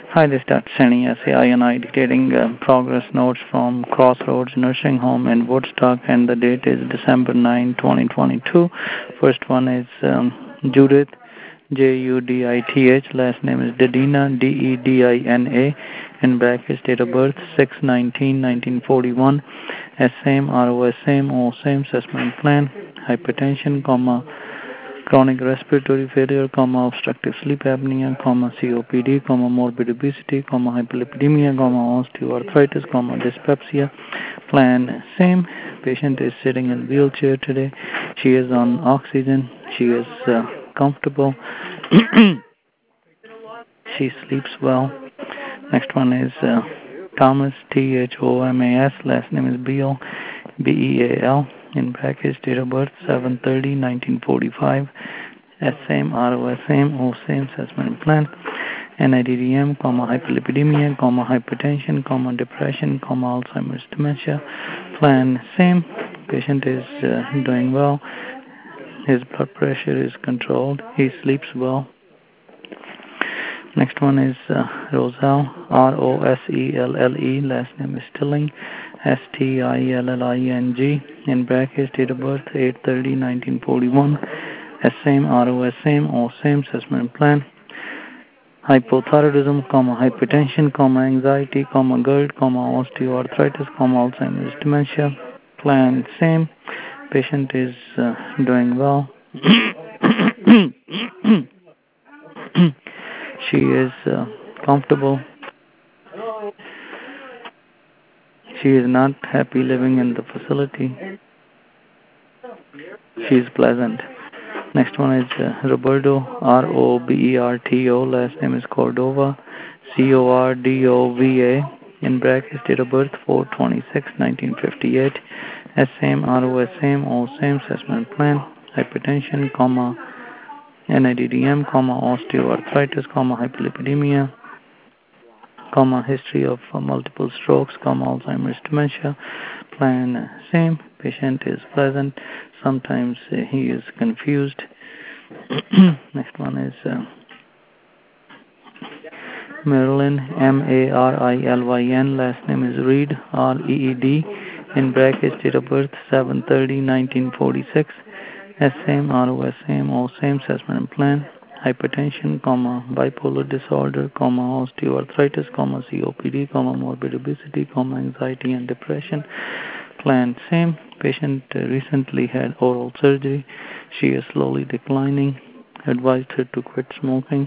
Hi, this is Dr. Sunny, SAI dictating progress notes from Crossroads Nursing Home in Woodstock, and the date is December 9, 2022. First one is Judith, Judith, last name is Dedina, Dedina, in brackets, date of birth 6/19/1941, same, ROS same, O same, assessment plan, hypertension, chronic respiratory failure, obstructive sleep apnea, COPD, morbid obesity, hyperlipidemia, osteoarthritis, dyspepsia. Plan same. Patient is sitting in wheelchair today. She is on oxygen. She is comfortable. She sleeps well. Next one is Thomas, Thomas, last name is Beal, in brackets, date of birth 7/30/1945, same, ROS same, O same, assessment plan, NIDDM, hyperlipidemia, hypertension, depression, Alzheimer's dementia. Plan same. Patient is doing well. His blood pressure is controlled. He sleeps well. Next one is Roselle, Roselle, last name is Stilling, Stilling, in brackets, date of birth 8/30/1941, same, ROS same, O same, assessment plan, hypothyroidism, hypertension, anxiety, GERD, osteoarthritis, Alzheimer's dementia. Plan same. Patient is doing well. She is comfortable. She is not happy living in the facility. She is pleasant. Next one is Roberto, Roberto, last name is Cordova, Cordova, in brackets, date of birth 4/26/1958, same, ROS same, O same, assessment plan, hypertension, NIDDM, osteoarthritis, hyperlipidemia, history of multiple strokes, Alzheimer's dementia. Plan same. Patient is pleasant. Sometimes he is confused. Next one is Marilyn, Marilyn, last name is Reed, Reed, in brackets, date of birth 7/30/1946, same, ROS same, O same, assessment plan, hypertension, bipolar disorder, osteoarthritis, COPD, morbid obesity, anxiety and depression. Plan same. Patient recently had oral surgery. She is slowly declining. Advised her to quit smoking.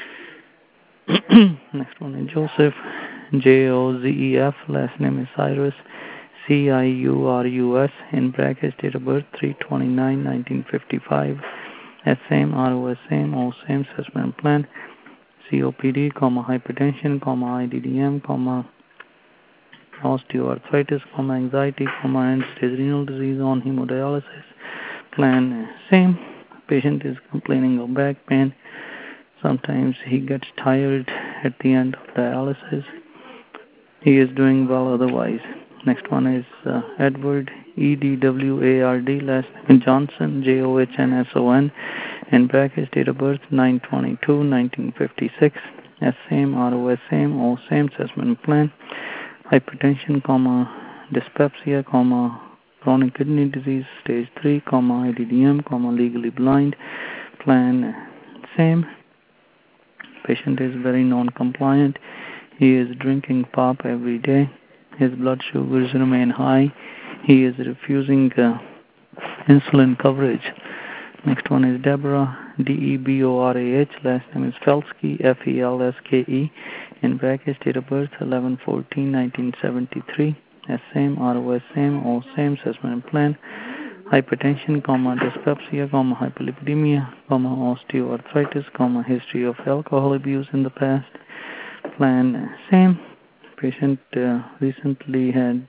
Next one is Joseph, Joseph, last name is Cyrus, Ciurus, in brackets, date of birth 3/29/1955, same, ROS same, O same, assessment plan, COPD, hypertension, IDDM, osteoarthritis, anxiety, end-stage renal disease, on hemodialysis. Plan same. Patient is complaining of back pain. Sometimes he gets tired at the end of dialysis. He is doing well otherwise. Next one is Edward, Edward, last name Johnson, Johnsson, in brackets, date of birth 9/22/1956, same, ROS same, O same, assessment plan, hypertension, dyspepsia, chronic kidney disease, stage 3, IDDM, legally blind. Plan same. Patient is very non-compliant. He is drinking pop every day. His blood sugars remain high. He is refusing insulin coverage. Next one is Deborah, Deborah, last name is Felske, Felske, in brackets, date of birth 11/14/1973, same, ROS same, O same, assessment plan, hypertension, dyspepsia, hyperlipidemia, osteoarthritis, history of alcohol abuse in the past. Plan same. Patient recently had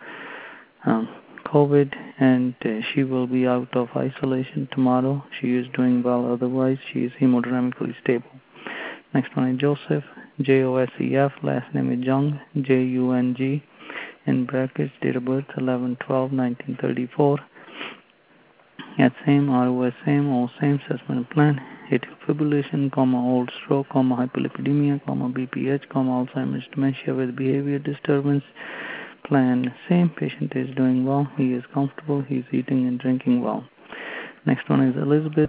COVID, and she will be out of isolation tomorrow. She is doing well otherwise. She is hemodynamically stable. Next one is Joseph, Joseph, last name is Jung, Jung, in brackets, date of birth 11/12/1934. Same, ROS same, O same, assessment plan, atrial fibrillation, old stroke, hypolipidemia, BPH, Alzheimer's dementia with behavior disturbance. Plan same. Patient is doing well. He is comfortable. He's eating and drinking well. Next one is Elizabeth,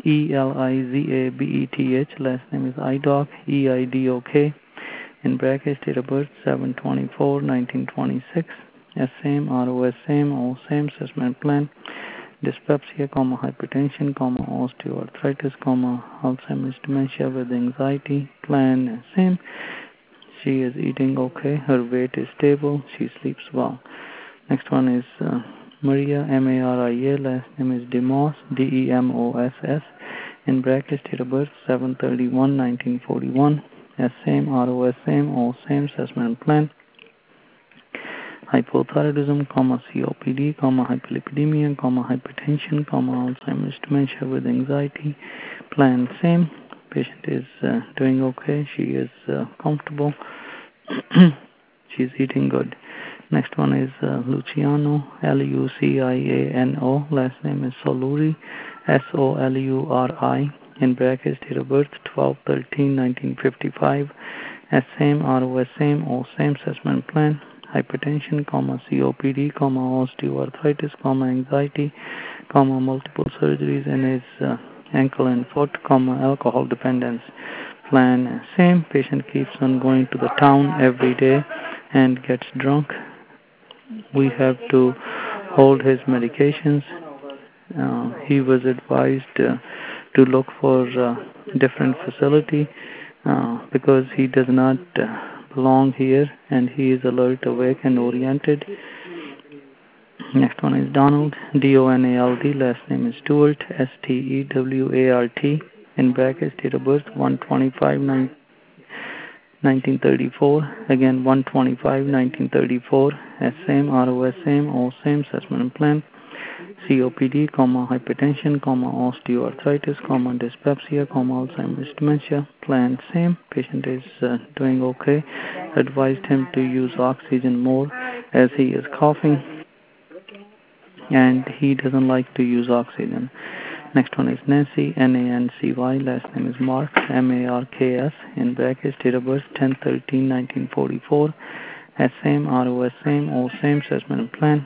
Elizabeth. Last name is Idok, Eidok. In brackets, date of birth 7/24/1926. Same, ROS same, all same. Assessment plan. Dyspepsia, hypertension, osteoarthritis, Alzheimer's dementia with anxiety. Plan same. She is eating okay. Her weight is stable. She sleeps well. Next one is Maria, Maria. Last name is Demos, Demoss. In brackets, date of birth 7/31/1941. Same, ROS same, all same. Assessment plan. Hypothyroidism, COPD, hyperlipidemia, hypertension, Alzheimer's dementia with anxiety. Plan same. Patient is doing okay. She is comfortable. She's eating good. Next one is Luciano, Luciano. Last name is Soluri, Soului. In brackets, date of birth 12/13/1955. Same, ROS same, all same. Assessment plan. Hypertension, COPD, osteoarthritis, anxiety, multiple surgeries in his ankle and foot, alcohol dependence. Plan same. Patient keeps on going to the town every day and gets drunk. We have to hold his medications. He was advised to look for different facility because he does not belong here, and he is alert, awake, and oriented. Next one is Donald, Donald. Last name is Stewart, Stewart. In brackets, date of birth 1/25/1934. Again 1/25/1934. Same, ROS same, all same. Assessment plan. COPD, hypertension, osteoarthritis, dyspepsia, Alzheimer's dementia. Plan same. Patient is doing okay. Advised him to use oxygen more as he is coughing, and he doesn't like to use oxygen. Next one is Nancy, Nancy. Last name is Marks, Marks. In brackets, date of birth 10/13/1944. Same, ROS same, all same. Assessment plan.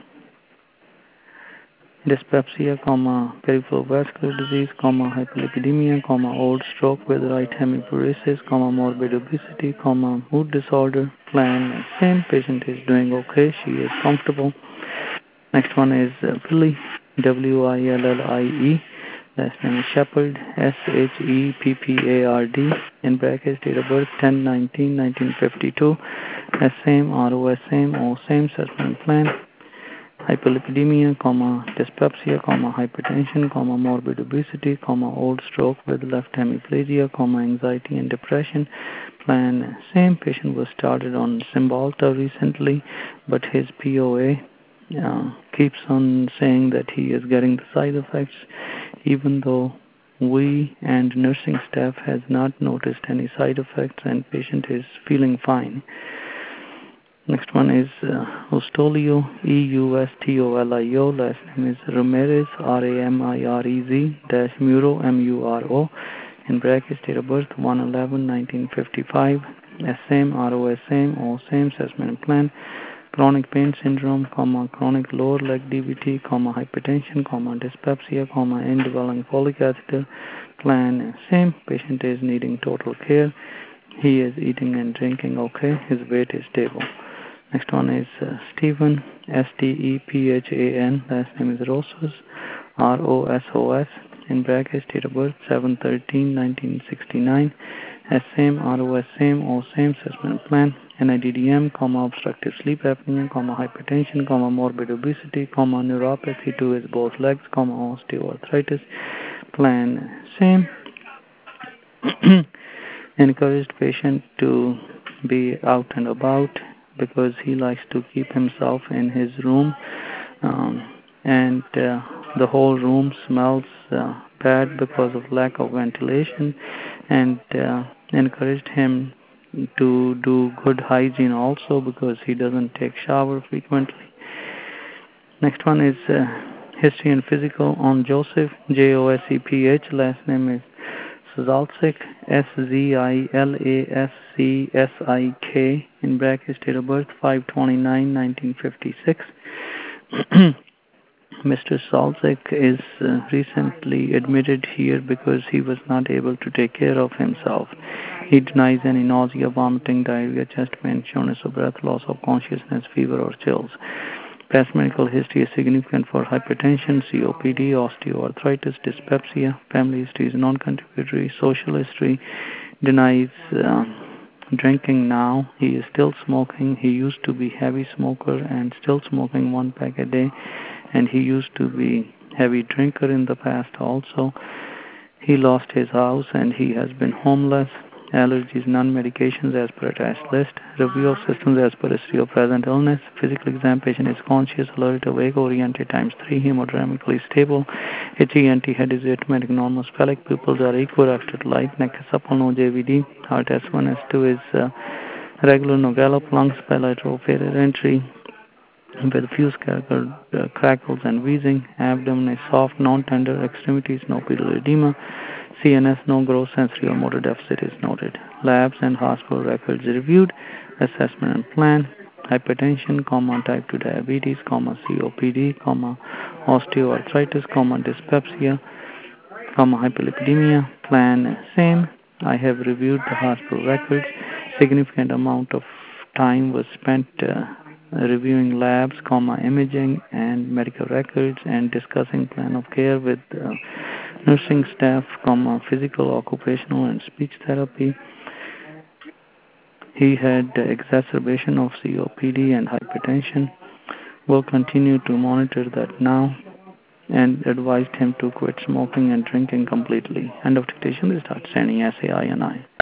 Dyspepsia, peripheral vascular disease, hyperlipidemia, old stroke with right hemiparesis, morbid obesity, mood disorder. Plan same. Patient is doing okay. She is comfortable. Next one is Willie, Willie. Last name is Shepherd, Sheppard. In brackets, date of birth 10/19/1952. Same, ROS same, all same. Assessment plan. Hyperlipidemia, dyspepsia, hypertension, morbid obesity, old stroke with left hemiplegia, anxiety and depression. Plan same. Patient was started on Cymbalta recently, but his POA keeps on saying that he is getting the side effects, even though we and nursing staff has not noticed any side effects, and patient is feeling fine. Next one is Ustolio, Eustolio. Last name is Ramirez, Ramirez, Muro, Muro. In brackets, date of birth 1/11/1955. Same, ROS same, all same. Assessment plan. Chronic pain syndrome, chronic lower leg DVT, hypertension, dyspepsia, indwelling folic catheter. Plan same. Patient is needing total care. He is eating and drinking okay. His weight is stable. Next one is Stephen, Stephan. Last name is Rosas, Rosos. In brackets, date of birth 7/13/1969. Same, ROS same, all same. Assessment plan. NIDDM, obstructive sleep apnea, hypertension, morbid obesity, neuropathy to his both legs, osteoarthritis. Plan same. Encouraged patient to be out and about because he likes to keep himself in his room, and the whole room smells bad because of lack of ventilation, and encouraged him to do good hygiene also because he doesn't take shower frequently. Next one is history and physical on Joseph, Joseph. Last name is Zalsik, Zilashcsik, in brackets, date of birth 5/29/1956. Mr. Zalsik is recently admitted here because he was not able to take care of himself. He denies any nausea, vomiting, diarrhea, chest pain, shortness of breath, loss of consciousness, fever, or chills. Past medical history is significant for hypertension, COPD, osteoarthritis, dyspepsia. Family history is non-contributory. Social history denies drinking now. He is still smoking. He used to be heavy smoker and still smoking 1 pack a day. And he used to be heavy drinker in the past also. He lost his house and he has been homeless. Allergies, non-medications as per attached list. Review of systems as per history of present illness. Physical exam, patient is conscious, alert, awake, oriented ×3, hemodynamically stable. HENT, head is asymptomatic, normal, spheric, pupils are equal after light, neck is supple, no JVD. Heart S1, S2 is regular, no gallop, lungs bilateral failure entry with fuse crackles and wheezing. Abdomen is soft, non-tender, extremities, no pedal edema. CNS, no gross sensory or motor deficit is noted. Labs and hospital records reviewed. Assessment and plan. Hypertension, type 2 diabetes, COPD, osteoarthritis, dyspepsia, hyperlipidemia. Plan same. I have reviewed the hospital records. Significant amount of time was spent reviewing labs, imaging, and medical records, and discussing plan of care with nursing staff, physical, occupational, and speech therapy. He had exacerbation of COPD and hypertension. We'll continue to monitor that now and advised him to quit smoking and drinking completely. End of dictation. This is Dr. Sani, SAINI.